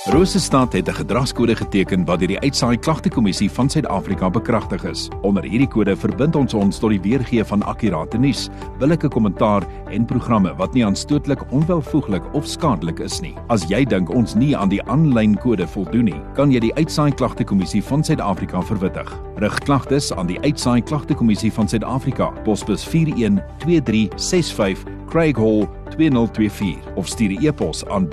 Rosestad het 'n gedragskode geteken wat deur die Uitsaai Klagtekommissie van Suid-Afrika bekragtig is. Onder hierdie kode verbind ons tot die weergee van akkurate nuus, billike kommentaar en programme wat nie aanstootlik, onwelvoeglik of skadelik is nie. As jy dink ons nie aan die aanlyn kode voldoen nie, kan jy die Uitsaai Klagtekommissie van Suid-Afrika verwittig. Rig klagtes aan die Uitsaai Klagtekommissie van Suid-Afrika, posbus 412365 Craig Hall 2024 of stuur 'n e-pos aan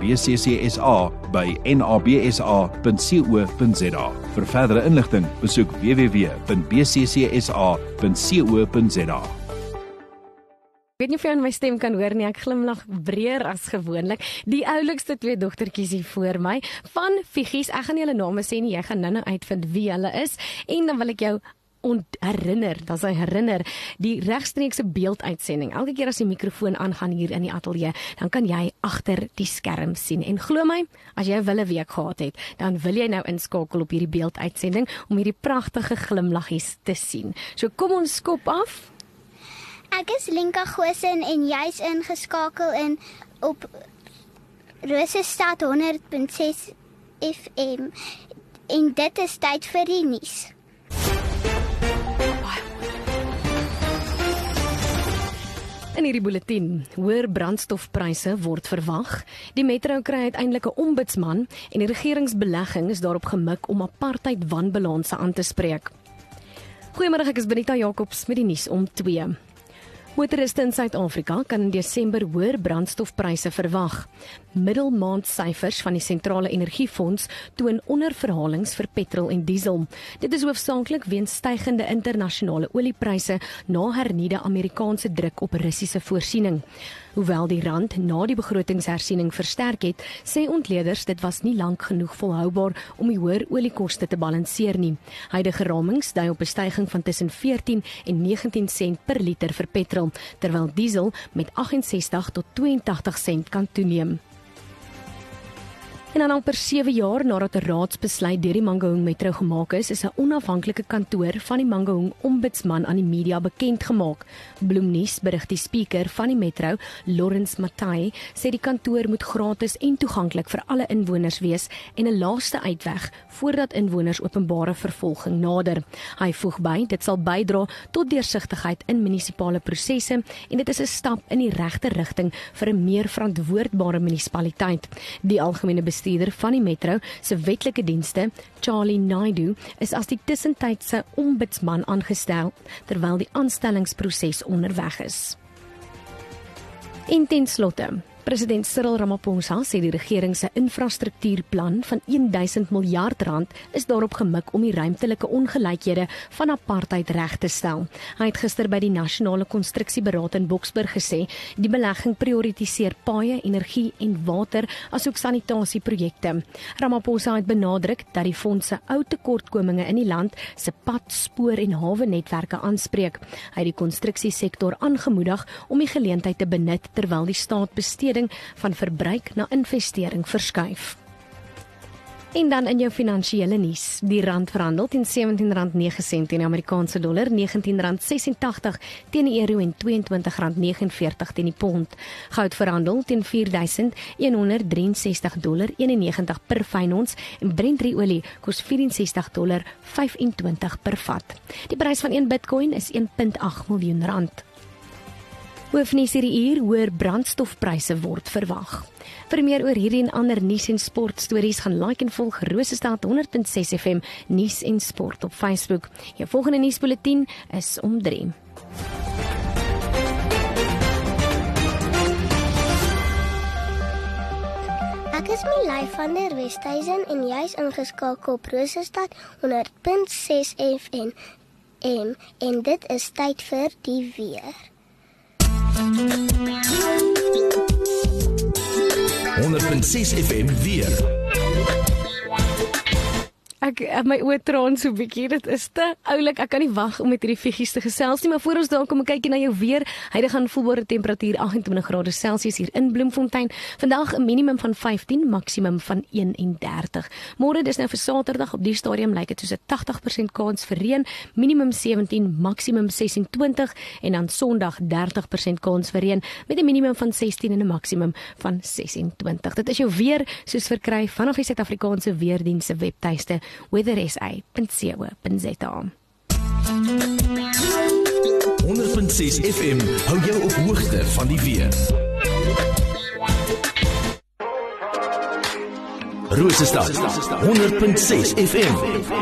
bccsa@nabsa.co.za. Vir verdere inligting, besoek www.bccsa.co.za. Ek weet nie of jy aan my stem kan hoor nie, ek glimlag breër as gewoonlik. Die oulikste twee dogtertjies hier voor my, van Figgies, ek gaan nie hulle name sê nie, jy gaan nou uitvind wie hulle is, en dan wil ek jou herinner, die regstreekse beelduitsending. Elke keer as die mikrofoon aangaan hier in die ateljee, dan kan jy agter die skerm sien. En glo my, as jy 'n wille week gehad het, dan wil jy nou inskakel op hierdie beelduitsending om hierdie pragtige glimlaggies te sien. So kom ons skop af. Ek is Linka Goosen en jy's ingeskakel in op Rosestad 100.6 FM. En dit is tyd vir die nuus. In hierdie bulletin, hoër brandstofpryse word verwag. Die metro kry uiteindelik 'n ombudsman en die regeringsbelegging is daarop gemik om apartheid wanbalanse aan te spreek. Goeiemôre, ek is Benita Jacobs met die nuus om 2. Motoriste in Suid-Afrika kan in Desember hoër brandstofpryse verwag. Middelmaandsyfers van die Sentrale Energiefonds toon onderverhalings vir petrol en diesel. Dit is hoofsaaklik weens stygende internasionale oliepryse na hernieude Amerikaanse druk op Russiese voorsiening. Hoewel die rand na die begrotingshersiening versterk het, sê ontleeders dit was nie lank genoeg volhoubaar om die hoër oliekoste te balanseer nie. Huidige ramings dui op 'n styging van tussen 14 en 19 sent per liter vir petrol, terwyl diesel met 68 tot 82 sent kan toeneem. En dan amper 7 jaar nadat 'n raadsbesluit deur die Mangaung Metro gemaak is 'n onafhanklike kantoor van die Mangaung Ombudsman aan die media bekend gemaak. Bloemnuus berig die spreker van die Metro, Lawrence Matai, sê die kantoor moet gratis en toeganklik vir alle inwoners wees en 'n laaste uitweg voordat inwoners openbare vervolging nader. Hy voeg by, dit sal bydra tot deursigtigheid in munisipale prosesse en dit is 'n stap in die regte rigting vir 'n meer verantwoordbare munisipaliteit. Die algemene bestuurder van die Metro se wetlike dienste, Charlie Naidu, is as die tussentydse ombudsman aangestel, terwyl die aanstellingsproses onderweg is. En ten slotte, President Cyril Ramaphosa sê die regering se infrastruktuurplan van 1000 miljard rand is daarop gemik om die ruimtelike ongelykhede van apartheid reg te stel. Hy het gister by die Nasionale Konstruksieberaad in Boksburg gesê, die belegging prioritiseer paaie, energie en water asook sanitasieprojekte. Ramaphosa het benadruk dat die fonds se ou tekortkominge in die land se pad, spoor en hawe netwerke aanspreek. Hy het die konstruksiesektor aangemoedig om die geleentheid te benut terwyl die staat besteding van verbruik na investering verskuif. En dan in jou finansiële nuus, die rand verhandel teen R17.09 teen die Amerikaanse dollar, R19.86 teen die euro en R22.49 teen die pond. Goud verhandel teen $4.163.91 per fyn ons en Brent olie kos $64.25 per vat. Die prys van 1 Bitcoin is R1.8 miljoen. Hoofnuus hierdie uur, hoër brandstofpryse word verwag. Vir meer oor hierdie en ander nuus en sportstories gaan like en volg Rosestad 100.6 FM nuus en sport op Facebook. Jou volgende nuusbulletin is om 3. Ek is Milay van der Westhuizen en jy's ingeskakel op Rosestad 100.6 FM en dit is tyd vir die weer. 100.6 FM weer. my oë traan so bietjie. Dit is te oulik. Ek kan nie wag om met hierdie figgies te gesels nie, maar voor ons daar kom kyk na jou weer. Huidige aanvoelbare temperatuur 28 grade Celsius hier in Bloemfontein. Vandag 'n minimum van 15, maksimum van 31. Môre dis nou vir Saterdag, op die stadium lyk dit soos 'n 80% kans vir reën, minimum 17, maksimum 26 en dan Sondag 30% kans vir reën met 'n minimum van 16 en 'n maksimum van 26. Dit is jou weer soos verkry vanaf die Suid-Afrikaanse Weerdienste se webtuiste weathersa.co.za. 100.6 FM hou jou op hoogte van die weer. Rosestad 100.6 FM.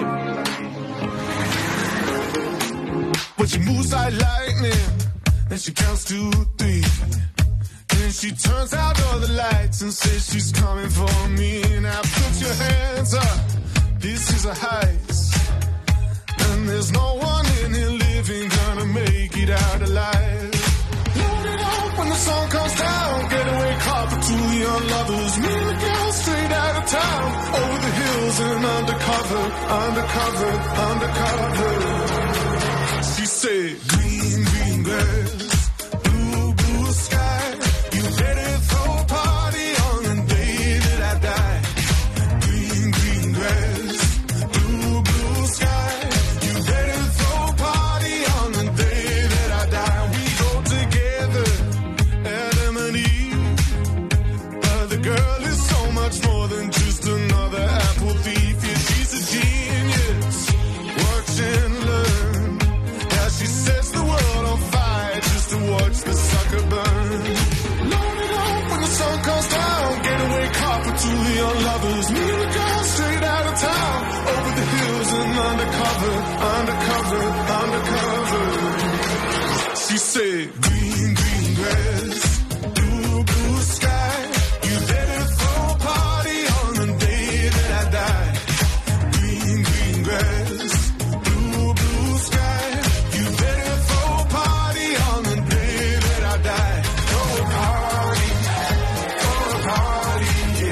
But she moves like lightning, and she counts to 3. Then she turns out all the lights and says she's coming for me. Now put your hands up, this is a heist. And there's no one in here living gonna make it out alive. Load it up when the sun comes down, getaway car for two young lovers. Me and the girl straight out of town, over the hills and undercover, undercover, undercover. She said, green, green grass, blue, blue sky. You better throw a party on the day that I die. Green, green grass, blue, blue sky. You better throw a party on the day that I die. We go together, Adam and Eve. The girl is so much more than just another apple thief. Yeah, she's a genius. Watch and learn. Now she sets the world on fire just to watch the sucker burn. Load it up when the sun comes down. Getaway car for two young lovers. Me and the girl straight out of town, over the hills and undercover, undercover, undercover. She said, green, green grass, blue, blue sky. You better throw a party on the day that I die. Green, green grass, blue, blue sky. You better throw a party on the day that I die. Throw a party, yeah. Throw a party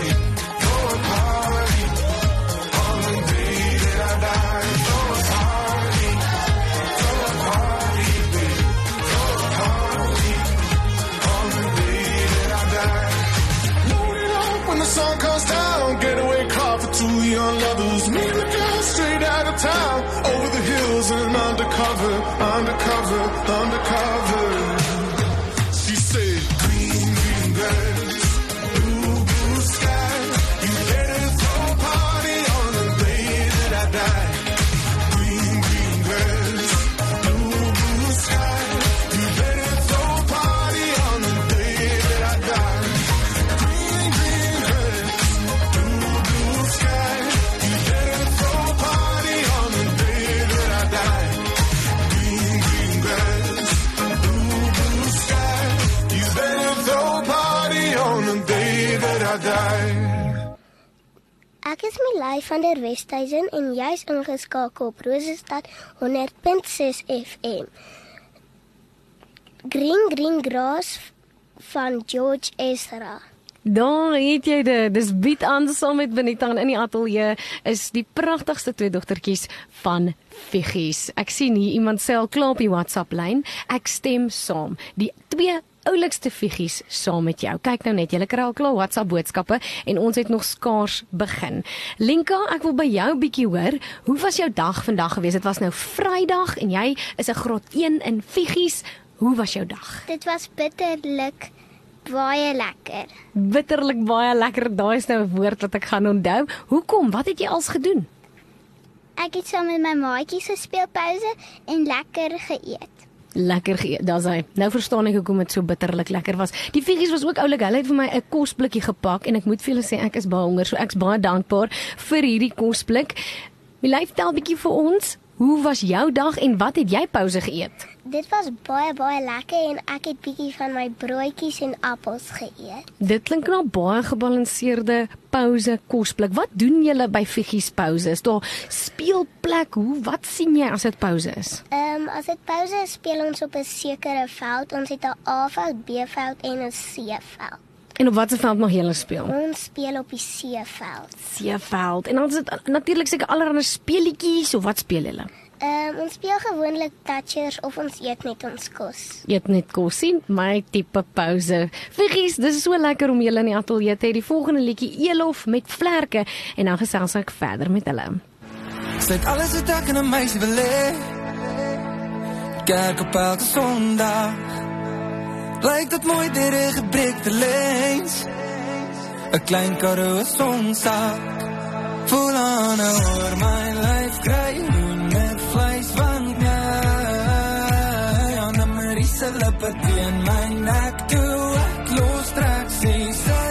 on the day that I die. Throw a party, baby. Throw a party on the day that I die. Load it up when the sun comes down, getaway car for two young lovers. Me and the girl straight out of town, over the hills and undercover, undercover, undercover. She said, green, green grass, blue, blue sky. You better throw a party on the day that I die. Green, green grass, blue, blue sky. You better throw a party on the day that I die. Green, green grass, blue, blue sky. You better throw a party on the day that I die. Green, green grass, blue, blue sky. You better throw a party on the day that I die. Ek is Milay van der Westhuizen en jy's ingeskakel op Rosestad 100.6 FM. Green Green Grass van George Ezra. Daar het jy dit. Dis bied aan saam met Benita in die ateljee is die pragtigste twee dogtertjies van figgies. Ek sien hier iemand sê al klaar op die WhatsApp lyn. Ek stem saam. Die twee oulikste figgies saam met jou. Kyk nou net, julle kry al klaar WhatsApp boodskappe en ons het nog skaars begin. Linka, ek wil by jou bietjie hoor, hoe was jou dag vandag gewees? Dit was nou Vrydag en jy is 'n graad 1 in figgies. Hoe was jou dag? Dit was bitterlik baie lekker. Bitterlik baie lekker. Daai is nou 'n woord wat ek gaan onthou. Hoekom? Wat het jy als gedoen? Ek het saam met my maatjies gespeel pouse en lekker geëet. Lekker geëet, daar's hy. Nou verstaan ek hoekom dit so bitterlik lekker was. Die figgies was ook oulik. Hulle het vir my 'n kosblikkie gepak en ek moet vir julle sê ek is baie honger, so ek's baie dankbaar vir hierdie kosblik. Milay, vertel 'n bietjie vir ons, hoe was jou dag en wat het jy pouse geëet? Dit was baie lekker en ek het bietjie van my broodjies en appels geëet. Dit klink na baie gebalanseerde pouse kosblik. Wat doen julle by figgies pouse? Is daar speelplek? Wat sien jy as dit pouse is? As dit pouse is, speel ons op 'n sekere veld. Ons het 'n A-veld, B-veld en 'n C-veld. En op watter veld mag julle speel? Ons speel op die seeveld. Seeveld. En dan is dit natuurlik seker allerlei speelietjies of wat speel julle? Ons speel gewoonlik touchers of ons eet net ons kos. Eet net kos, sien my tipe pouse. Figgies, dis so lekker om julle in die ateljee te hê. Die volgende liedjie Elof met vlerke en dan gesels ek verder met hulle. Sy het alles wat ek in 'n meisie wil hê. Kerk op elke Sondag. Lyk dit mooi deur 'n gebreekte lens. 'n Klein Karoo sonsak. Voel aan oor my lyf kry met vleis van my. Aan 'n Mariese lippe teen my nek toe ek los trek sê sy.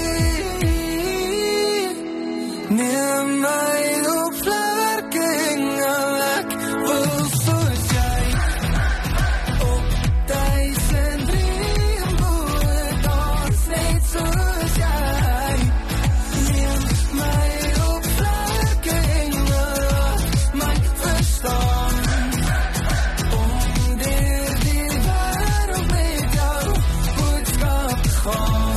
Neem my op vlerking ek wil soos jy. Op 1000 reënboë dans net soos jy. Neem my op vlerking ek my verstaan. Om deur die wêreld met jou boodskap gaan.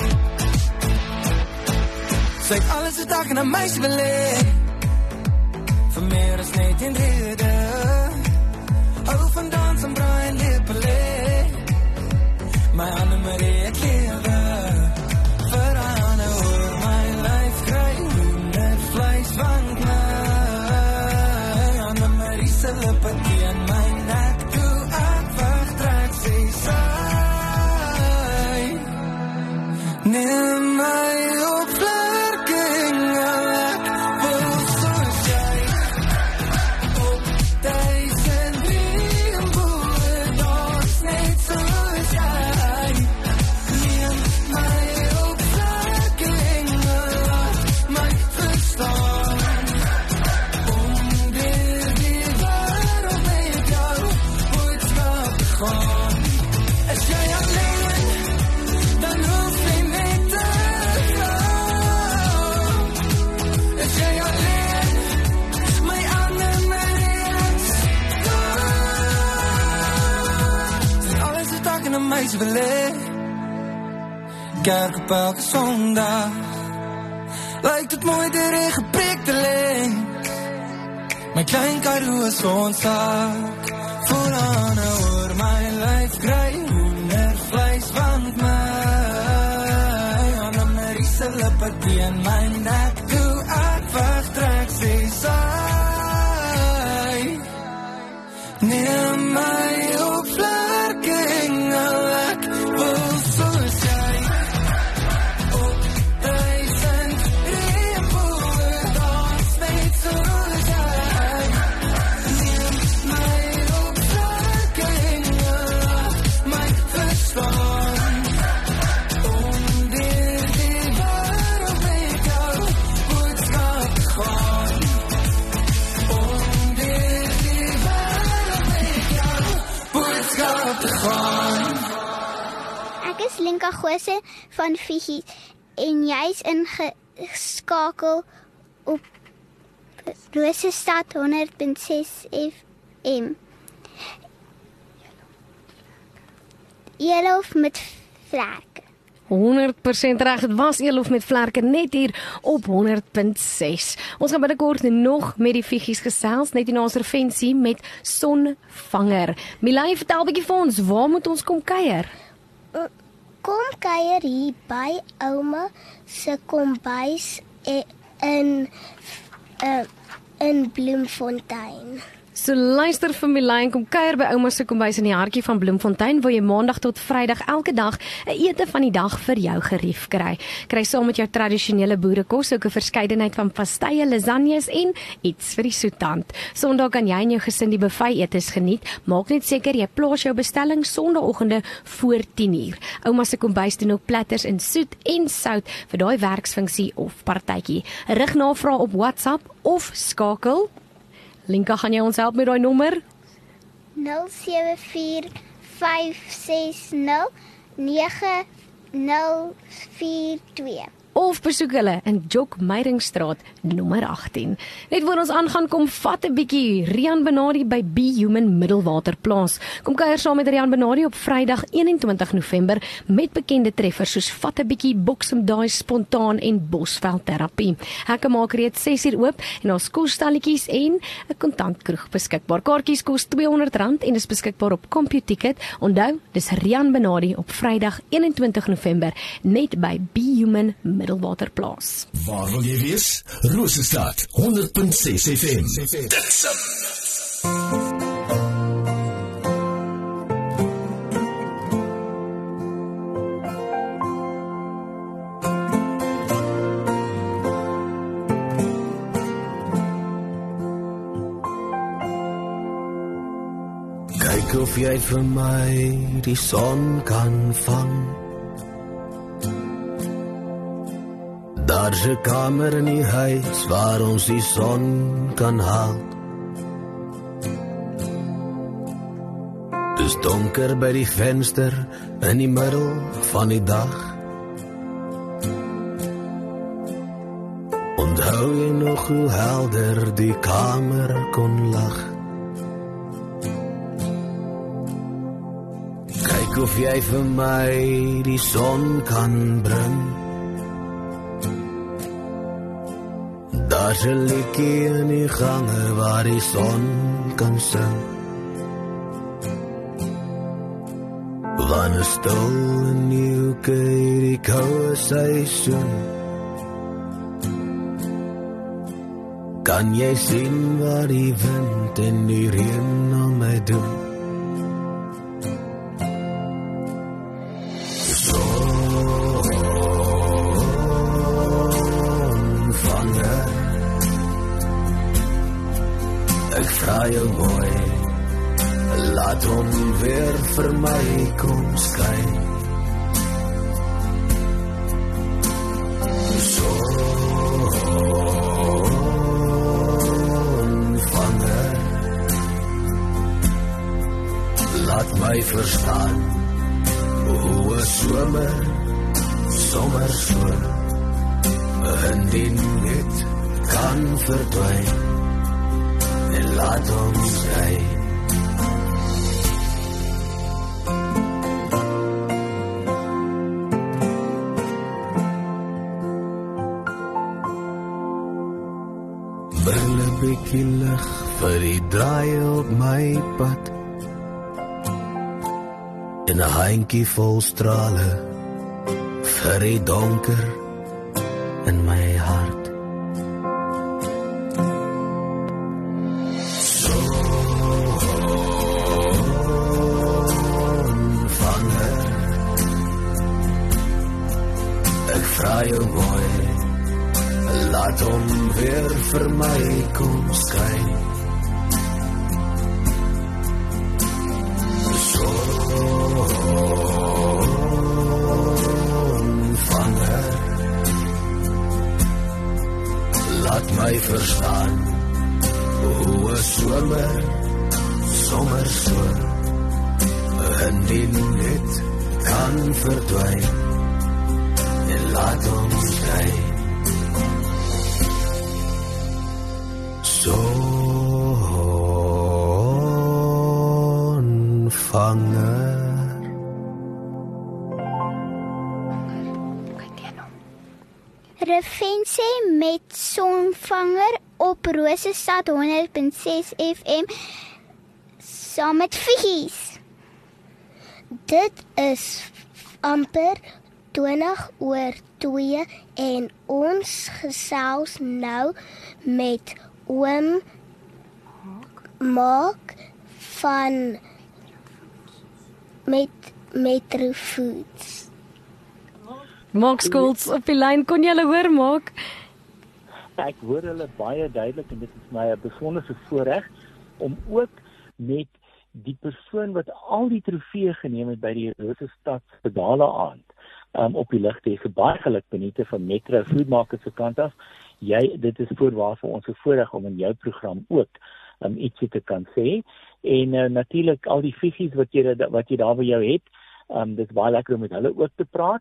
Sy het alles wat ek in 'n meisie wil hê. Vir meer as net in rede. Hou van dans en braai en lepele. My Annemarie ek lewe. Vir Anne oor my lyf kry met vleis van my. Annemarie se lippe teen my nek toe ek wegtrek sê sy. Neem my op vlerking ek wil soos jy. Op 1000 reënboë dans net soos jy. Neem my op vlerking ek my verstaan. Om deur die wêreld met jou boodskap te gaan. As jy alleen, dan hoef jy net te gaan. As jy alleen, my Annemarie ek staan. Dis alles wat ek in 'n meisie wil hê. Kerk op elke Sondag. Lyk dit mooi deur 'n gebreekte lens. My klein Karoo sonsak. Voel aan oor my lyf kry honder vleis van my. Annemarie se lippe teen my nek toe ek wegtrek sê sy. Neem my op vlerking ek wil soos jy. Op 1000 reënboë dans net soos jy. Neem my op vlerking ek my verstaan. Om deur die wêreld met jou boodskap te gaan. Om deur die wêreld met jou boodskap te gaan. Ek is Linka Gose van Figgies en jy's ingeskakel op Rosestad 100.6 FM. Elof met vlerke. 100% reg, dit was Elof met vlerke net hier op 100.6. Ons gaan binnekort nog met die Figgies gesels, net in ons intervensie met Sonvanger. Milay, vertel 'n bietjie vir ons, waar moet ons kom kuier? Kom kuier hier by ouma se kombuis in Bloemfontein. So luister vir Milay en kom kuier by ouma se kombuis in die hartjie van Bloemfontein, waar jy maandag tot Vrydag elke dag 'n ete van die dag vir jou gerief kry. Kry saam met jou tradisionele boerekos ook 'n verskeidenheid van pastye, lasagnes en iets vir die soetant. Sondag kan jy en jou gesin die buffet etes geniet. Maak net seker jy plaas jou bestelling Sondagoggende voor 10:00. Ouma se kombuis doen ook platters in soet en sout vir daai werksfunksie of partytjie. Rig navraag op WhatsApp of skakel. Linka, gaan jy ons help met daai nommer? 0745609042. of besoek hulle in Jock Meiringstraat nommer 18. Net voor ons aangaan kom vat 'n bietjie Rian Benardi by Be Human Middelwaterplaas. Kom kuier saam met Rian Benardi op Vrydag 21 November met bekende treffers soos vat 'n bietjie, Boksem Daai, Spontaan en Bosveld terapie. Hekke maak reeds 6 uur oop en daar's kosstalletjies en 'n kontantkroeg beskikbaar. Kaartjies kos R200 en is beskikbaar op CompuTicket. Onthou, dis Rian Benardi op Vrydag 21 November net by Be Human Middelwaterplaas. Waar wil jy wees? Rosestad 100.6 FM. Dit'sum. Kyk of jy vir my die son kan vang. Daar's 'n kamer in die huis waar ons die son kan haal. Dis donker by die venster in die middel van die dag. Onthou jy nog hoe helder die kamer kon lag? Kyk of jy vir my die son kan bring. Daar's 'n liedjie in die gange waar die son kan sing. Wanneer stil en nieuw kyk die koue seisoen, kan jy sien wat die wind en die reën aan my doen. Vra jou mooi, laat hom weer vir my kom skyn. Sonvanger, laat my verstaan hoe 'n sommer so in die net kan verdwyn. Laat ons ry. Bring 'n bietjie lig vir die draai op my pad, en 'n handjie vol strale vir die donker in my hart. Laat hom weer vir my kom skyn. Sonvanger, laat my verstaan hoe 'n sommer so in die net kan verdwyn. Laat ons ry. Sonvanger. Revensie met Sonvanger op Rosestad 100.6 FM saam met Figgies. Dit is amper 20:02 en ons gesels nou met oom Mark van Metro Foods. Mark Schultz op die lyn, kon jy hulle hoor, Mark? Ek hoor hulle baie duidelik en dit is my 'n besondere voorreg om ook met die persoon wat al die trofee geneem het by die Rosestad se gala aand op die lig te hê. Baie geluk Benita van Metro Foodmakers se kant af. Dit is voorwaar vir ons 'n voorreg om in jou program ook ietsie te kan sê. En natuurlik al die fisies wat jy daar by jou het. Dit is baie lekker om met hulle ook te praat.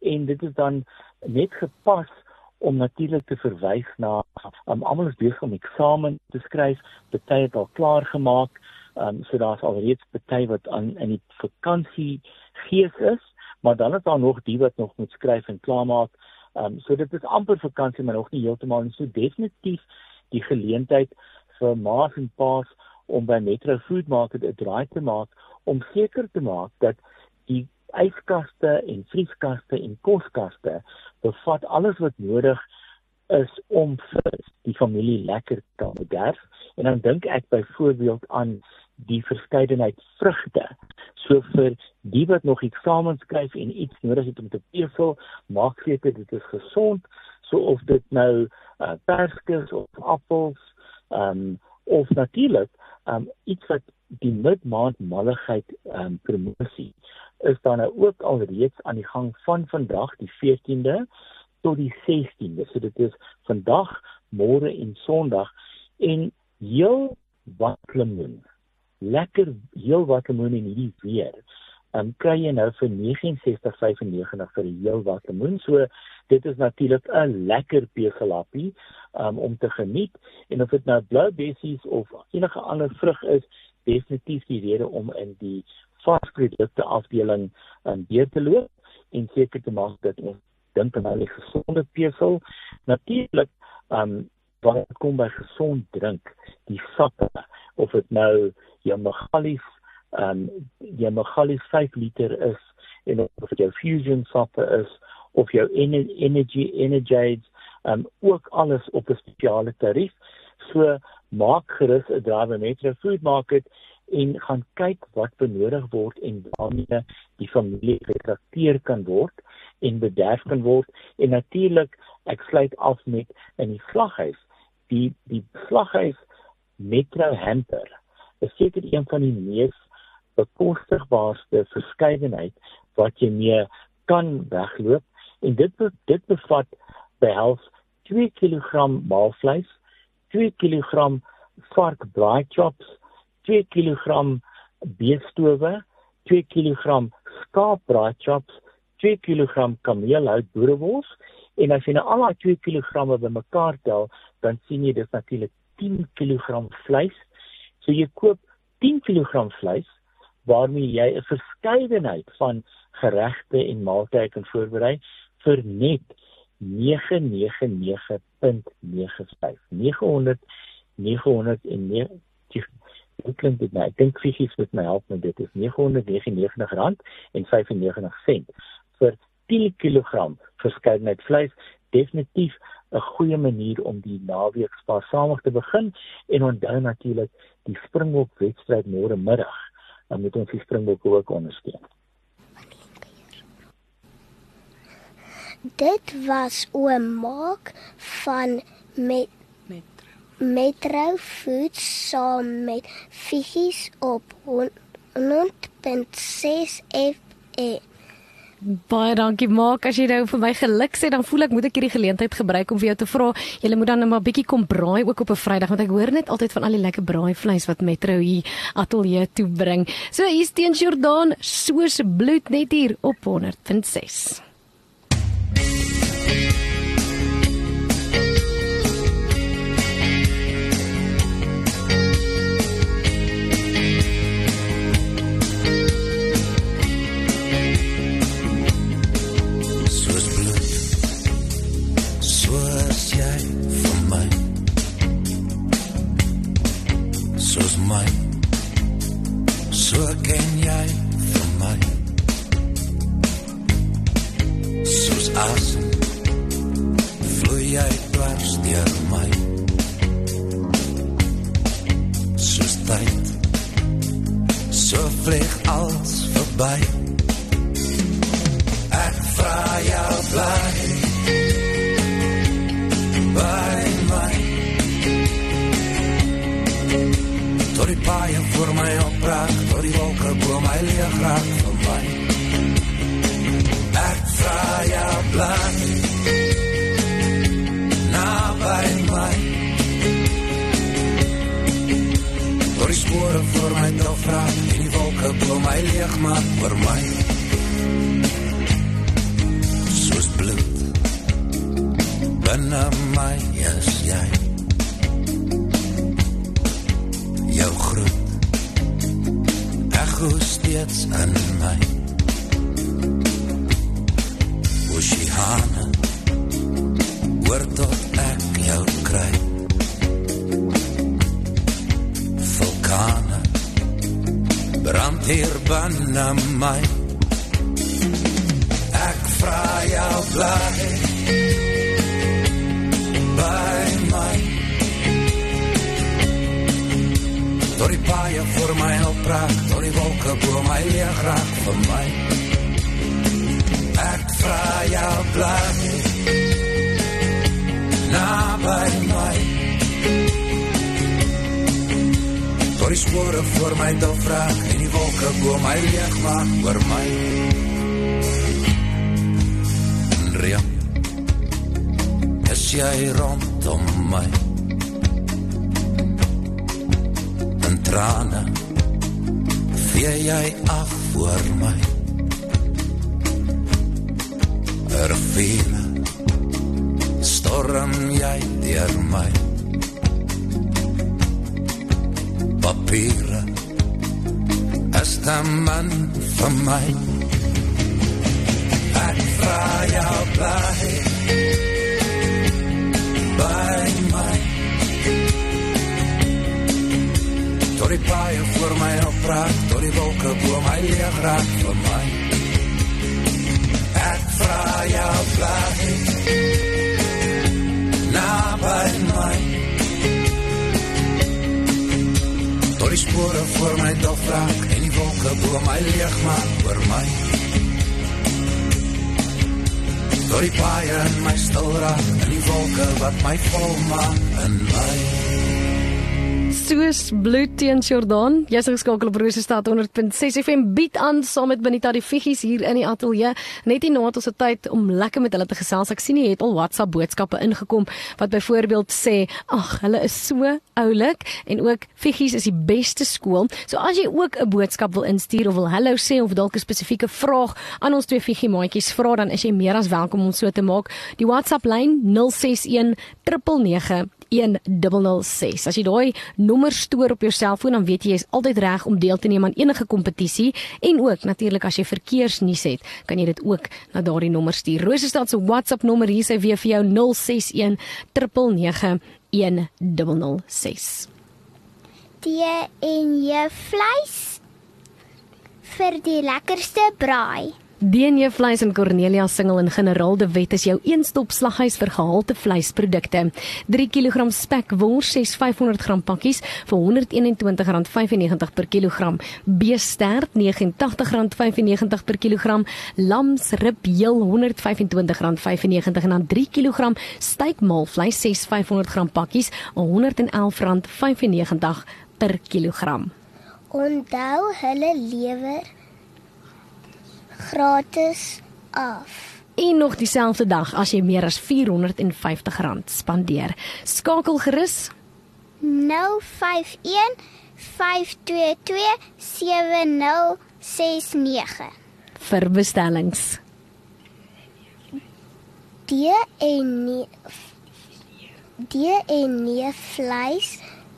en dit is dan net gepas om natuurlik te verwys na almal is besig om eksamen te skryf, party het al klaar gemaak, so daar's alreeds party wat in die vakansie gees is, maar dan is daar nog die wat nog moet skryf en klaarmaak. So dit is amper vakansie, maar nog nie heeltemal nie. So definitief die geleentheid vir ma's en pa's om by Metro Food Market 'n draai te maak, om seker te maak dat die yskaste en vrieskaste en koskaste bevat alles wat nodig is om vir die familie lekker te kan bederf. En dan dink ek byvoorbeeld aan die verskeidenheid vrugte. So vir die wat nog eksamen skryf en iets nodig het om te pesel, maak seker dit is gesond, so of dit nou perskes of appels, of natuurlik iets wat die midmaand malligheid promosie is dan nou ook alreeds aan die gang van vandag die 14de tot die 16de. So dit is vandag, môre en Sondag en heel wat lemoen. Lekker heel wat lemoen in hierdie weer. Kry jy nou vir 69,95 vir 'n heel wat lemoen. So dit is natuurlik 'n lekker peselappie om te geniet. En of dit nou blou bessies of enige ander vrug is, definitief die rede om in die varsprodukte afdeling deur te loop en seker te maak dat ons dink aan die gesonde pesel. Natuurlik wanneer dit kom by gesond drink, die sappe, of dit nou jou Magalies 5 liter is, en of dit jou Fusion sappe is, of jou Energize, ook alles op 'n spesiale tarief. So maak gerus 'n draai by Metro Food Market en gaan kyk wat benodig word en waarmee die familie getrakteer kan word en bederf kan word. En natuurlik, ek sluit af met in die slaghuis. Die slaghuis Metro Hamper is seker een van die mees bekostigbaarste verskeidenheid wat jy mee kan wegloop. En dit bevat behels 2 kg maalvleis, 2 kg vark braai chops, 2 kg beefstowe, 2 kg skaap braai chops, 2 kg kameelhout boerewors, en as jy nou al daai 2 kg bymekaar tel, dan sien jy dis natuurlik 10 kg vleis. So jy koop 10 kg vleis waarmee jy 'n verskeidenheid van geregte en maaltye kan voorberei vir net 999.95. 999. Hoe klink dit nou? Ek dink fisies met my help met dit is R999.95 vir 10 kg verskeidenheid vleis. Definitief 'n goeie manier om die naweek spaarsamig te begin, en onthou natuurlik die Springbok wedstryd môre middag. Dan moet ons die Springbokke ook ondersteun. Dit was oom Mark van Metro Foods saam met Fisies op 100.6 FM. Baie dankie Mark, as jy nou vir my geluk sê, dan voel ek moet ek hierdie geleentheid gebruik om vir jou te vra, jy moet dan net maar bietjie kom braai ook op 'n Vrydag, want ek hoor net altyd van al die lekker braaivleis wat Metro hier ateljee toe bring. So hier's teen Jordaan, soos bloed net hier op 100.6. So ken jy vir my, soos asem vloei jy dwars deur my, soos tyd so vlieg alles verby. Ek vra jou bly by my, tot die paaie voor my opraak, tot die wolke bo my leeg raak vir my. Ek vra jou bly naby my, tot die spore voor my dof raak en die wolke bo my leeg maak vir my. binne my is jy. Jou groet echo steeds in my. Oceane, hoor tot ek jou kry. Vulkane, brand hier binne my. Ek vra jou bly by my. Tot die paaie voor my opbraak, tot die wolke bo my leeg raak vir my. Ek vra jou bly na by my. Tot die spore voor my dofraak en die wolke bo my leeg maak oor my. En reën, is jy rondom my. En trane, vee jy af voor my. Riviere, storm jy deur my. Papiere, is die man van my. Ek vra jou bly by my. Tot die paaie voor my opbraak, tot die wolke bo my leeg raak vir my. Ek vra jou bly na by my. Tot die spore voor my dofraak en die wolke bo my leeg maak oor my. Tot die paaie in my stil raak en die wolke wat my vol maak in my. Soos bloed teen Jordaan. Jy is geskakel op Rosestad 100.6 FM, bied aan saam met Benita die Figgies hier in die ateljee. Net nie na het ons die tyd om lekker met hulle te gesels. Ek sien jy het al WhatsApp boodskappe ingekom wat byvoorbeeld sê, ag, hulle is so oulik en ook Figgies is die beste skool. So as jy ook 'n boodskap wil instuur of wil hallo sê of dalk 'n spesifieke vraag aan ons twee Figgie maatjies vra, dan is jy meer as welkom om so te maak. Die WhatsApp lyn 061 999 1006. As jy daai nommer stoor op jou selfoon, dan weet jy is altyd reg om deel te neem aan enige kompetisie en ook natuurlik as jy verkeersnuus het, kan jy dit ook na daardie nommer stuur. Rosestad se WhatsApp nommer hier sê weer vir jou 061 999 1006. D&J vleis vir die lekkerste braai. D&J Vleis en Cornelia Singel en Generaal de Wet is jou een-stop slaghuis vir gehalte vleisprodukte. 3 kg spek wors, 6 500 gram pakkies vir R121.95 per kilogram. Beestert R89.95 per kilogram. Lamsrib heel R125.95 en dan 3 kg steikmaalvleis, 6 500 gram pakkies R111.95 per kilogram. Onthou hulle lewer gratis af. En nog dieselfde dag as jy meer as R450 spandeer. Skakel gerus 051 522 7069 vir bestellings. D&J vleis,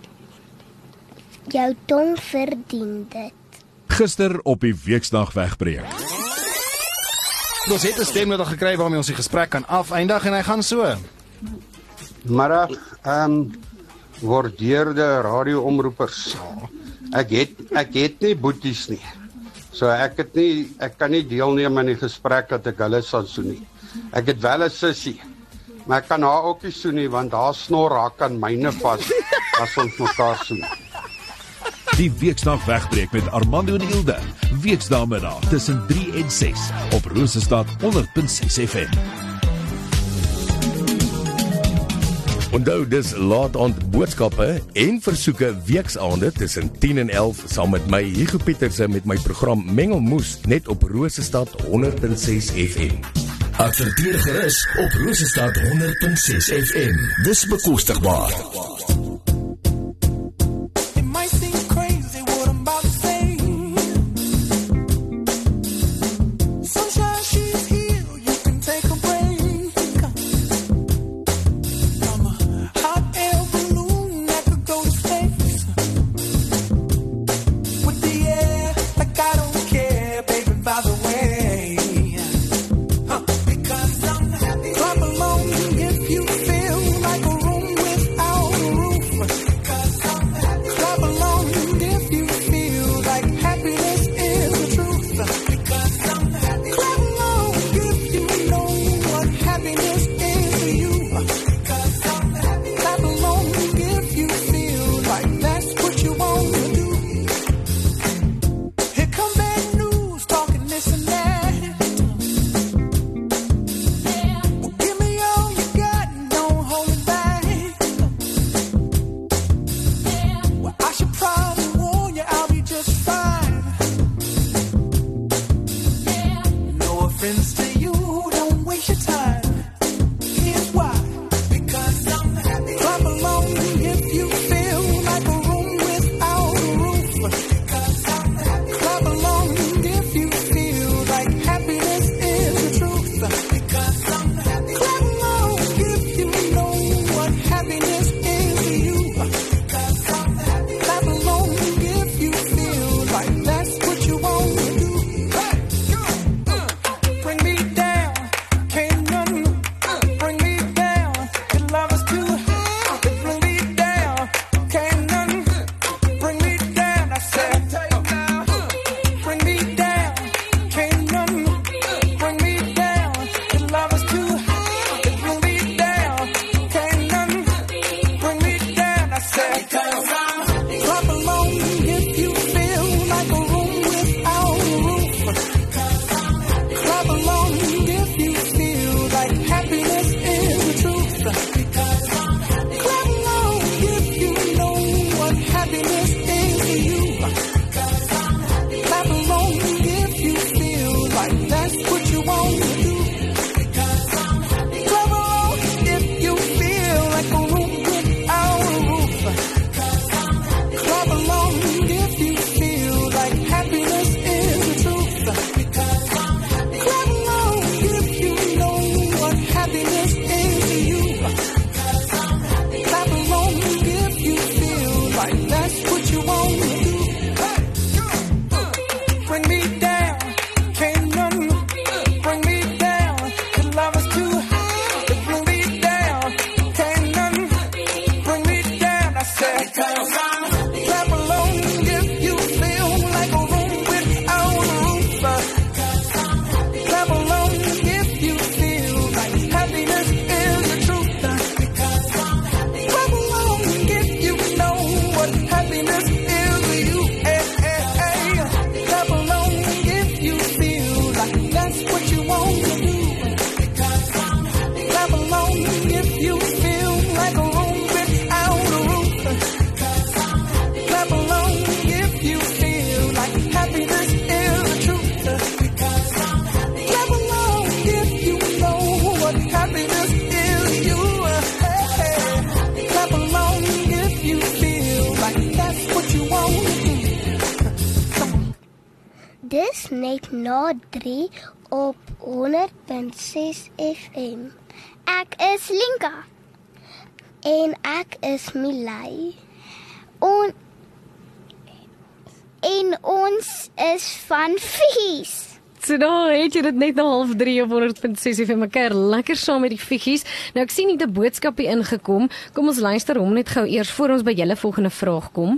jou tong verdien dit. Gister op die Weksdag wegbreek. Ons het 'n stemnota gekry waarmee ons die gesprek kan afeindig en hy gaan so. Middag, waardeerde radioomroepers. Ek het nie boeties nie. So ek kan nie deelneem aan die gesprek dat ek hulle sal soen nie. Ek het wel 'n sussie, maar ek kan haar ook nie soen nie want haar snor raak aan myne vas as ons mekaar soen. Die Weksdag wegbreek met Armando en Ilde. Weksdagmiddag tussen 3 en 6 op Rosestad 100.6 FM. Onthou dis laat aand boodskappe en versoeke weksaande tussen 10 en 11 saam met my Hugo Pieterse met my program Mengelmoes net op Rosestad 100.6 FM. Adverteer gerus op Rosestad 100.6 FM. Dis bekostigbaar. Clap along if you feel like a room without a roof. Clap along if you feel like happiness is the truth. Clap along if you know what happiness is to you. Clap along if you feel like that's what you want to do. Clap along if you feel like a room without a roof. Clap along if you feel like happiness is the truth. Clap along if you know what happiness is to you. Clap along if you feel like that's what you want to do. Dis net na 3 op 100.6 FM. Ek is Linka. En ek is Milay. En ons is van Figgies. So daar het jy dit net na 2:30 op 100.6 FM mekaar lekker saam met die figgies. Nou ek sien nie 'n boodskap hier ingekom. Kom ons luister hom net gou eers voor ons by julle volgende vraag kom.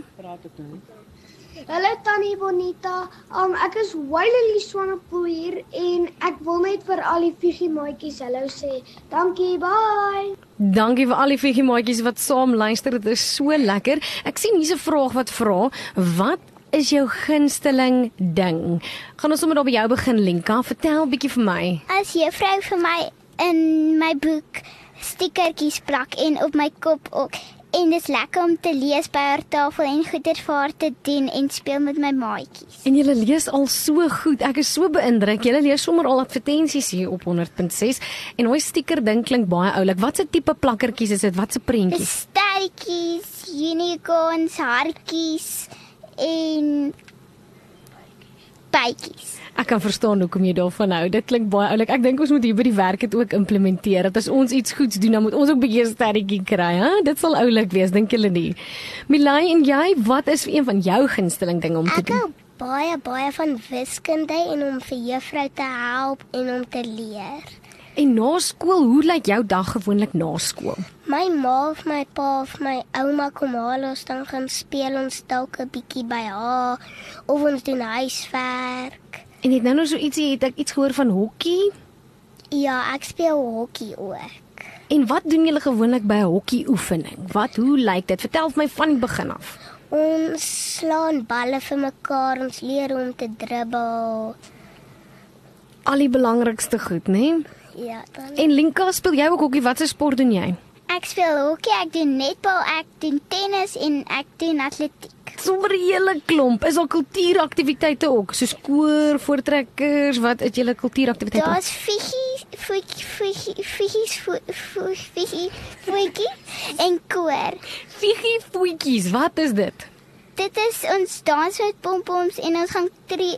Hallo Tannie Bonita, ek is Wailily Swanepoel hier en ek wil net vir al die figgie maatjies hallo sê. Dankie, bye. Dankie vir al die figgie maatjies wat saam luister. Dit is so lekker. Ek sien hier's 'n vraag wat vra, wat is jou gunsteling ding? Gaan ons sommer daar by jou begin, Lenka. Vertel 'n bietjie vir my. As juffrou vir my in my boek stickertjies plak en op my kop ook. En dit is lekker om te lees by haar tafel en goeie vir haar te doen en speel met my maatjies. En julle lees al so goed. Ek is so beïndruk. Julle lees sommer al advertensies hier op 100.6 en daai sticker ding klink baie oulik. Wat se tipe plakkertjies is dit? Wat se prentjies? Sterretjies, unicorns, hartjies en bytjies. Ek kan verstaan hoekom jy daarvan hou. Dit klink baie oulik. Ek dink ons moet hier by die werk dit ook implementeer. Dat as ons iets goeds doen, dan moet ons ook 'n bietjie 'n sterretjie kry, hè? Dit sal oulik wees, dink julle nie? Milay, en jy, wat is een van jou gunsteling dinge om te doen? Ek hou baie van wiskunde en om vir juffrou te help en om te leer. En na skool, hoe lyk jou dag gewoonlik na skool? My ma of my pa of my ouma kom haal ons, dan gaan speel ons dalk 'n bietjie by haar of ons doen huiswerk. En jy het nou so ietsie, het ek iets gehoor van hokkie? Ja, ek speel hokkie ook. En wat doen julle gewoonlik by 'n hokkieoefening? Hoe lyk dit? Vertel vir my van die begin af. Ons slaan balle vir mekaar, ons leer om te dribbel. Al die belangrikste goed, né? Ja, dan. En Linka, speel jy ook hokkie? Wat 'n sport doen jy? Ek speel hokkie, ek doen netbal, ek doen tennis en ek doen atletiek. Sommer 'n hele klomp. Is daar kultuuraktiwiteite ook? Soos koor, voortrekkers, wat is julle kultuuraktiwiteite? Daar's figgies en koor. Figgie voetjies, wat is dit? Dit is ons dans met pompoms en ons gaan tree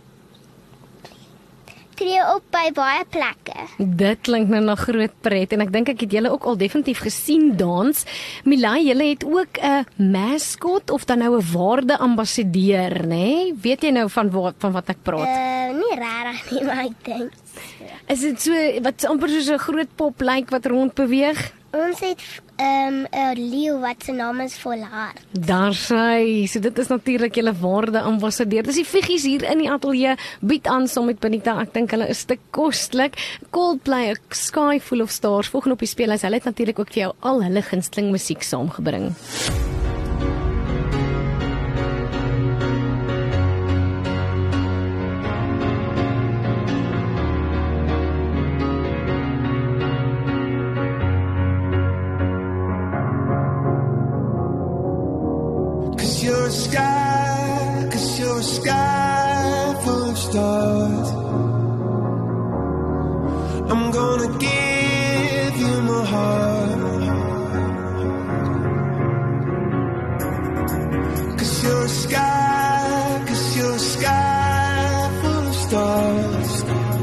op by baie plekke. Dit klink nou na groot pret en ek dink ek het julle ook al definitief gesien dans. Milay, julle het ook 'n mascot of dan nou 'n waardeambassadeur, né? Weet jy nou van wat ek praat? Nie regtig nie, maar ek dink. Is dit so wat amper soos 'n groot pop lyk wat rond beweeg? Ons het 'n leeu wat se naam is Volhard. Daar sy. So dit is natuurlik julle waardeambassadeur. Dis die figgies hier in die ateljee bied aan saam met Bonita. Ek dink hulle is te koslik. Coldplay, A Sky Full of Stars. Volgende op die speellys. Hulle het natuurlik ook vir jou al hulle gunsteling musiek saamgebring. You're a sky full of stars. I'm gonna give you my heart. 'Cause you're a sky full of stars.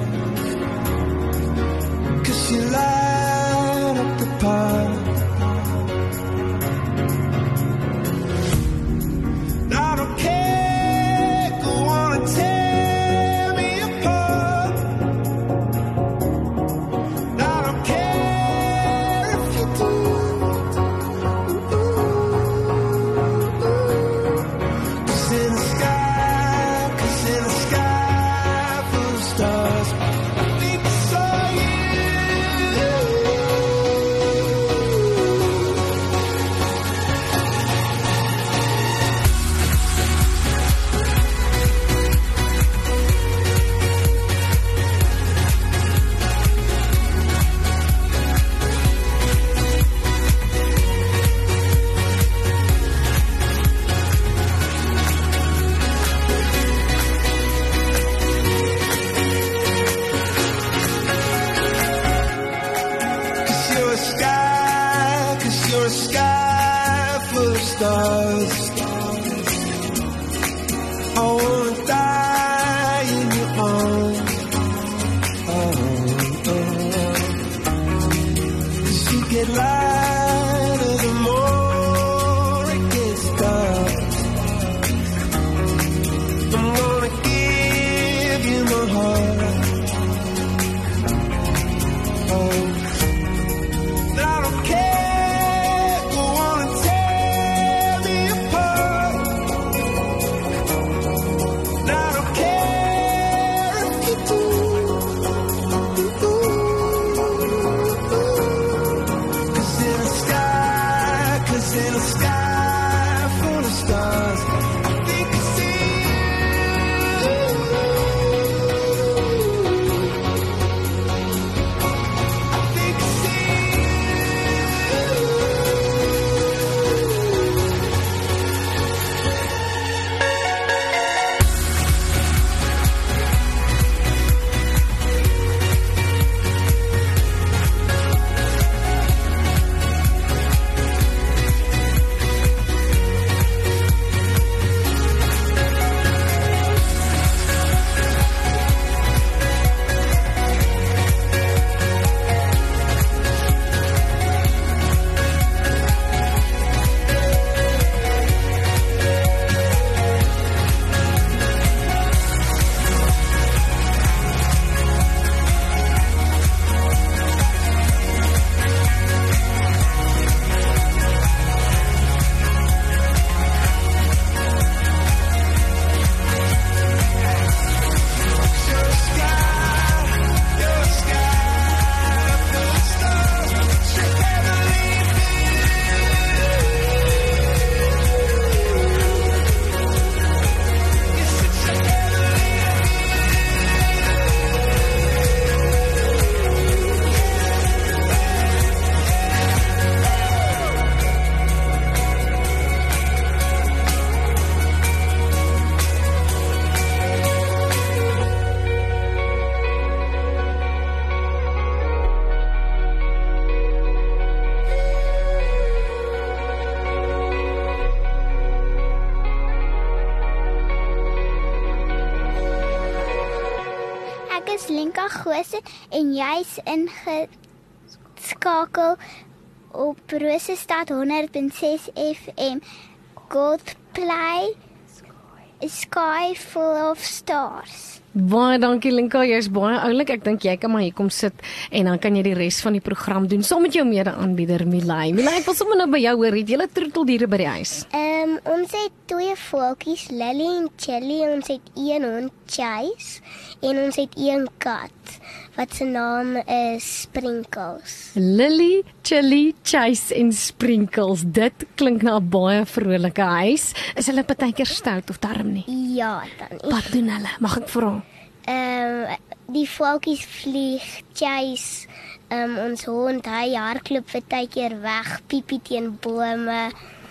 'Cause you light up the path. I don't care, go on and tear me apart. I don't care if you do. a sky full of stars. I wanna die in your arms. Cause you get lighter the more it gets dark. I'm gonna give you my heart. I don't care, you wanna tear me apart. I don't care if you do. Cause in a sky full of stars, I think I see you. I think I see Ek is Lenka Gose en jy's ingeskakel op Rosestad 100.6 FM. Goldplay, A Sky Full of Stars. Baie dankie Lenka, jy's baie oulik. Ek dink jy kan maar hier kom sit en dan kan jy die res van die program doen saam met jou mede-aanbieder Milay. Milay, ek wil sommer nou by jou hoor, het julle troeteldiere by die huis? Ons het 2 voeltjies, Lily en Chili. Ons het 1 hond, Chase, en ons het 1 kat wat se naam is Sprinkles. Lily, Chili, Chase en Sprinkles. Dit klink na 'n baie vrolike huis. Is hulle partykeer stout of darm nie? Ja, dan. Wat doen hulle? Mag ek vra? Die voeltjies vlieg, Chase, ons hond, hy hardloop partykeer weg, piepie teen bome.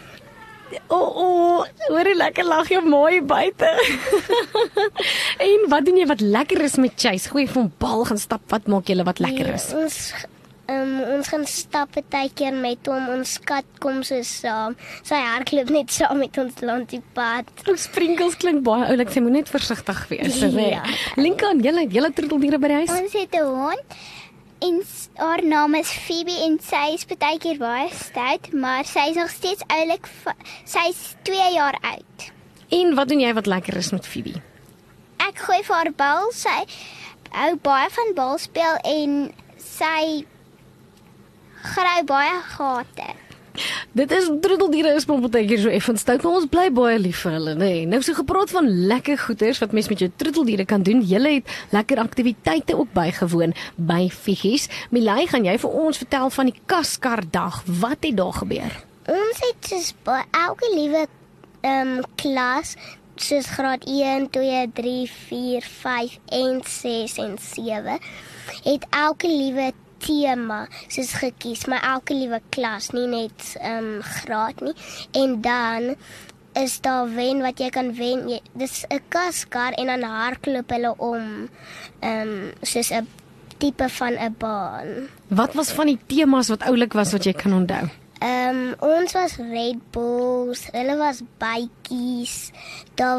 Hoor hoe lekker lag jy mooi buite. En wat doen jy wat lekker is met Chase? Gooi vir hom bal, gaan stap, wat maak julle wat lekker is? Ons gaan stap partykeer met hom, ons kat kom so saam. Sy hardloop net saam met ons langs die pad. Sprinkles klink baie oulik, sy moet net versigtig wees, né? Ja. Lincoln, julle troeteldiere by die huis? Ons het 'n hond en haar naam is Phoebe en sy is partykeer baie stout, maar sy is nog steeds oulik. Sy is 2 jaar oud. En wat doen jy wat lekker is met Phoebe? Ek gooi vir haar bal, sy hou baie van bal speel en sy graai baie gate. Dit is troeteldiere is maar partykeer so effens stout, maar ons bly baie lief vir hulle, nee. Nou so gepraat van lekker goeders wat mens met jou troeteldiere kan doen. Julle het lekker aktiwiteite ook bygewoon by Figgies. Milay, gaan jy vir ons vertel van die kaskardag? Wat het daar gebeur? Ons het soos elke liewe klas, soos graad 1, 2, 3, 4, 5 en 6 en 7, het elke liewe tema soos gekies, maar elke liewe klas, nie net graad nie. En dan is daar wen wat jy kan wen. Dis 'n kaskar en dan hardloop hulle om soos 'n tipe van 'n baan. Wat was van die temas wat oulik was wat jy kan onthou? Ons was Red Bulls, hulle was bytjies, daar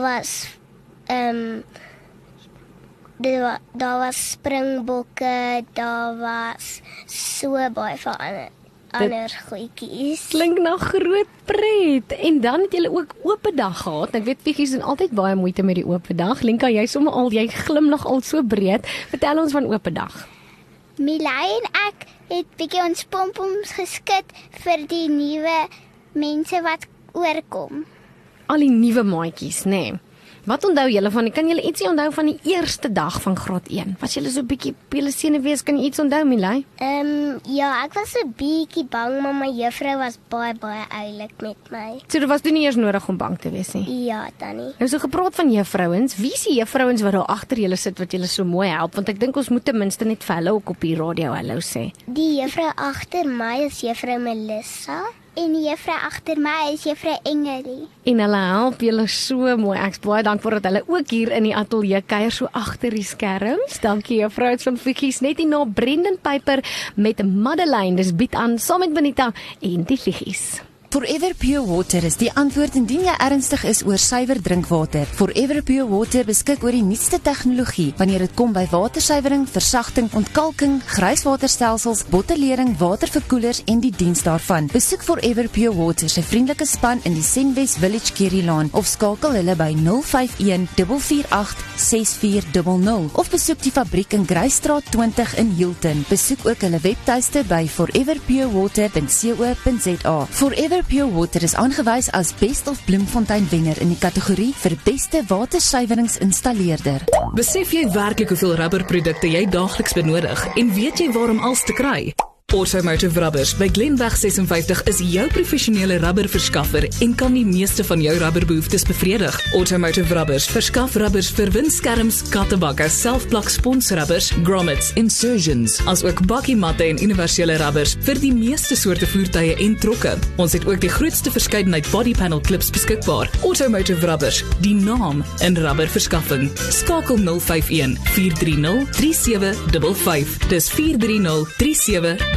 was springbokke, daar was so baie van ander goedjies. Klink na groot pret. En dan het julle ook oop dag gehad. Ek weet Figgies doen altyd baie moeite met die oop dag. Lenka, jy glimlag al so breed. Vertel ons van oop dag. Milay en ek het bietjie ons pompoms geskit vir die nuwe mense wat oorkom. Al die nuwe maatjies, nee. Wat onthou julle kan julle ietsie onthou van die eerste dag van graad 1? Was julle so bietjie op julle senuwees, kan jy iets onthou, Milay? Ja, ek was 'n bietjie bang, maar my juffrou was baie oulik met my. So dit was toe nie eers nodig om bang te wees nie. Ja, Tannie. Nou so gepraat van juffrouens, wie is die juffrouens wat daar agter julle sit wat julle so mooi help? Want ek dink ons moet ten minste net vir hulle ook op die radio hallo sê. Die juffrou agter my is juffrou Melissa. En die juffrou agter my is juffrou Engelie. En hulle help julle so mooi. Ek's baie dankbaar dat hulle ook hier in die ateljee kuier so agter die skerms. Dankie juffrou van Figgies. Net hierna Brendan Piper met Madeleine. Dis bied aan saam met Bonita en die Figgies. Forever Pure Water is die antwoord indien jy ernstig is oor suiwer drinkwater. Forever Pure Water beskik oor die nuutste tegnologie wanneer dit kom by watersuiwering, versagting, ontkalking, grijswaterstelsels, bottelering, waterverkoelers en die diens daarvan. Besoek Forever Pure Water se vriendelike span in die Senwes Village Kerrylaan of skakel hulle by 051 448 6400 of besoek die fabriek in Greystraat 20 in Hilton. Besoek ook hulle webtuiste by foreverpurewater.co.za. Forever Pure Water is aangewys as Best of Bloemfontein wenner in die kategorie vir beste watersuiweringsinstalleerder. Besef jy werklik hoeveel rubberprodukte jy daagliks benodig en weet jy waar om als te kry? Automotive Rubbers by Glenweg 56 is jou professionele rubberverskaffer en kan die meeste van jou rubberbehoeftes bevredig. Automotive Rubbers verskaf rubbers vir windskerms, kattebakke, selfplak sponsrubbers, grommets, insertions, as ook bakkiematte en universele rubbers vir die meeste soorte voertuie en trokke. Ons het ook die grootste verskeidenheid bodypanel clips beskikbaar. Automotive Rubbers, die naam in rubberverskaffing. Skakel 051 430 3755. Dis 430 3755.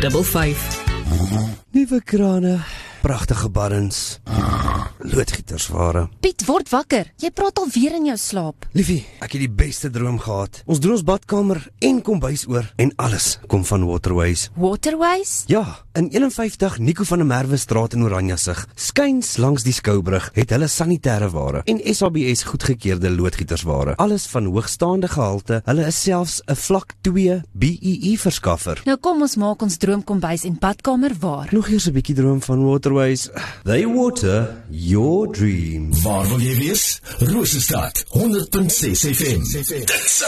Nuwe krane, pragtige barrens, loodgietersware. Piet, word wakker. Jy praat al weer in jou slaap. Liefie, ek het die beste droom gehad. Ons doen ons badkamer en kombuis oor en alles kom van Waterways. Waterways? Ja, in 51 Nico van der Merwe straat in Oranjasig, skuins langs die Skoubrug, het hulle sanitêre ware en SABS goedgekeurde loodgietersware. Alles van hoogstaande gehalte. Hulle is selfs 'n vlak 2 BEE verskaffer. Nou kom ons maak ons droomkombuis en badkamer waar. Nog eers 'n bietjie droom van Waterways. They water your dream. Waar wil jy wees? Rosestad 100.6 FM. Dit'sum.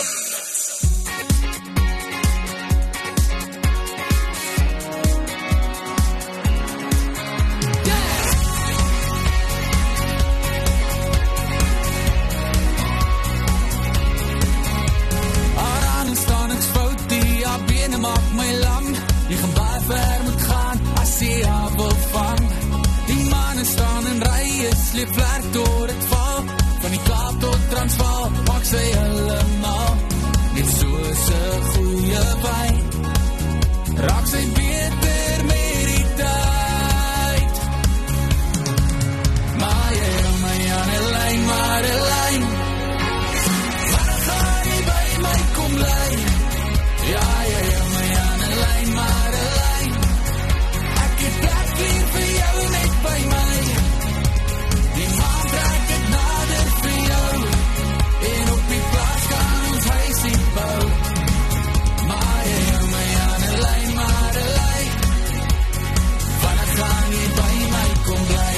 Maak my lam, jy gaan baie ver moet gaan as jy haar wil vang. Die manne staan in rye, sleep vlerk door het val, van die Kaap tot Transvaal, maak sy helemaal, net soos 'n goeie wyn, raak sy beter met die tyd. Maar jy hou my aan die lyn, maar die lyn, waar gaan jy by my kom lei? Ja, vir jou net by my. Die maan trek het nader vir jou en op die plaas kan ons huisie bou. Maar jy hou my aan 'n lyn, maar 'n lyn, wanneer gaan jy by my kom bly?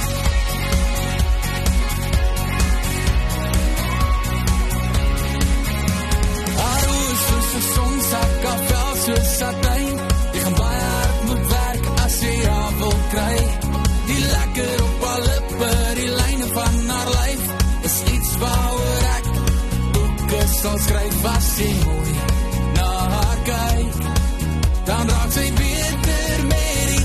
Haar oor soos 'n sonsak, haar vel soos satijn, jy gaan baie hard moet werk as jy haar wil kry. Die lekker op haar lippe, die lyne van haar lyf, is iets waaroor ek boeke sal skryf. As jy mooi na haar kyk, dan raak sy beter met die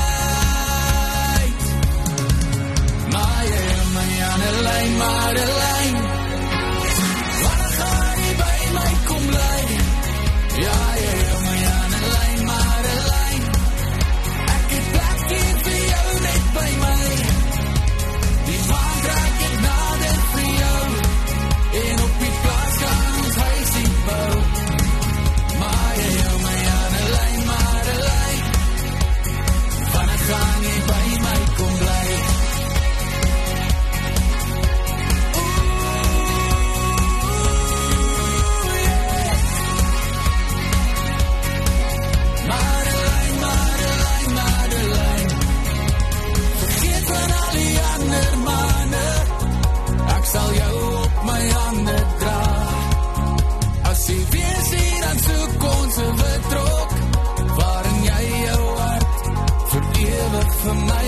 tyd. Maar jy hou my aan 'n lyn, maar 'n lyn, wanneer gaan jy by my kom bly? Ja, jy hou my aan 'n lyn, maar 'n lyn, ek het plek hier vir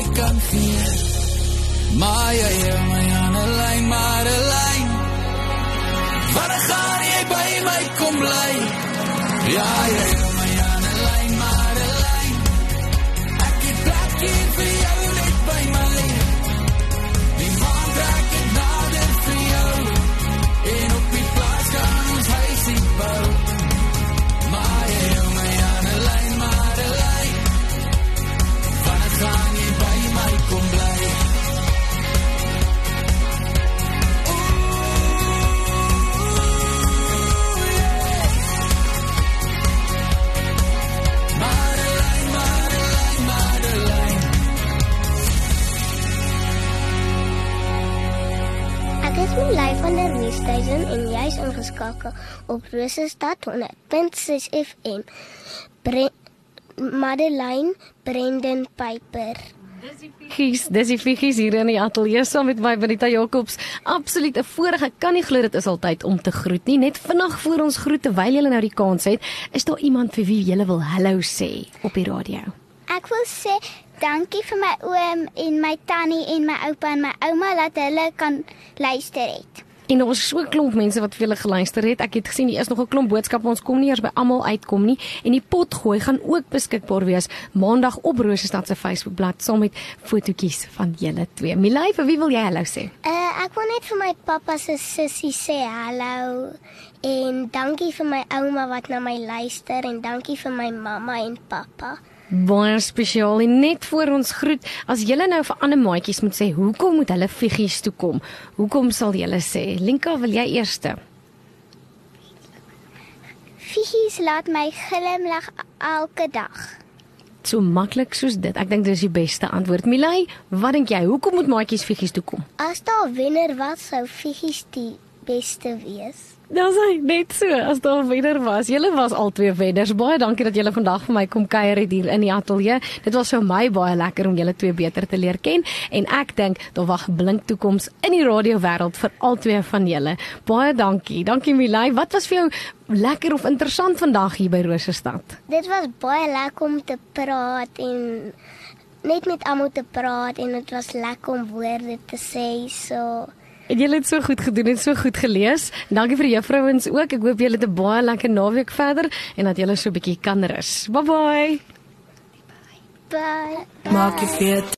jy kan gee. Maar jy my Annelyn, Madelyn, wanneer gaan jy by my kom bly? Ja, jy my Annelyn, Madelyn, ek het plek hier vir jou net by my. Die maan trek het nader vir jou, en op die plaas gaan ons huisie bou. Maar jy my Annelyn, Madelyn, wanneer gaan jy by my kom bly? Ek is Milay van der Westhuizen en jy is ingeskakel op Rosestad 100.6 FM. Madelyn, Brendan Piper. Dis die figgies hier in die ateljee saam met my Benita Jacobs. Absoluut 'n voorreg. Ek kan nie glo dit is altyd om te groet nie. Net vinnig voor ons groet terwyl julle nou die kans het, is daar iemand vir wie julle wil hallo sê op die radio? Ek wil sê dankie vir my oom en my tannie en my oupa en my ouma dat hulle kan luister het. En ons is so 'n klomp mense wat vir julle geluister het. Ek het gesien hier is nog 'n klomp boodskappe. Ons kom nie eers by almal uitkom nie. En die potgooi gaan ook beskikbaar wees Maandag op Rosestad se Facebookblad saam met fotootjies van julle twee. Milay, vir wie wil jy hallo sê? Ek wil net vir my pappa se sussie sê hallo en dankie vir my ouma wat na my luister en dankie vir my mamma en pappa. Baie spesiaal en net voor ons groet, as julle nou vir ander maatjies moet sê, hoekom moet hulle figgies toe kom? Hoekom sal julle sê? Linka, wil jy eerste? Figgies laat my glimlag elke dag. So maklik soos dit. Ek dink dit is die beste antwoord. Milay, wat dink jy? Hoekom moet maatjies figgies toe kom? As daar 'n wenner was, sou figgies die beste wees. Dis net so, as daar 'n wenner was. Julle was al twee wenners. Baie dankie dat julle vandag vir my kom kuier het hier in die ateljee. Dit was vir my baie lekker om julle twee beter te leer ken en ek dink daar wag 'n blink toekoms in die radiowêreld vir al twee van julle. Baie dankie. Dankie Milay. Wat was vir jou lekker of interessant vandag hier by Rosestad? Dit was baie lekker om te praat en net met almal te praat en dit was lekker om woorde te sê so. En julle het so goed gedoen en so goed gelees. Dankie vir die juffrouens ook. Ek hoop julle het 'n baie lekker naweek verder en dat julle so 'n bietjie kan rus. Bye bye. Bye. Maak je fit.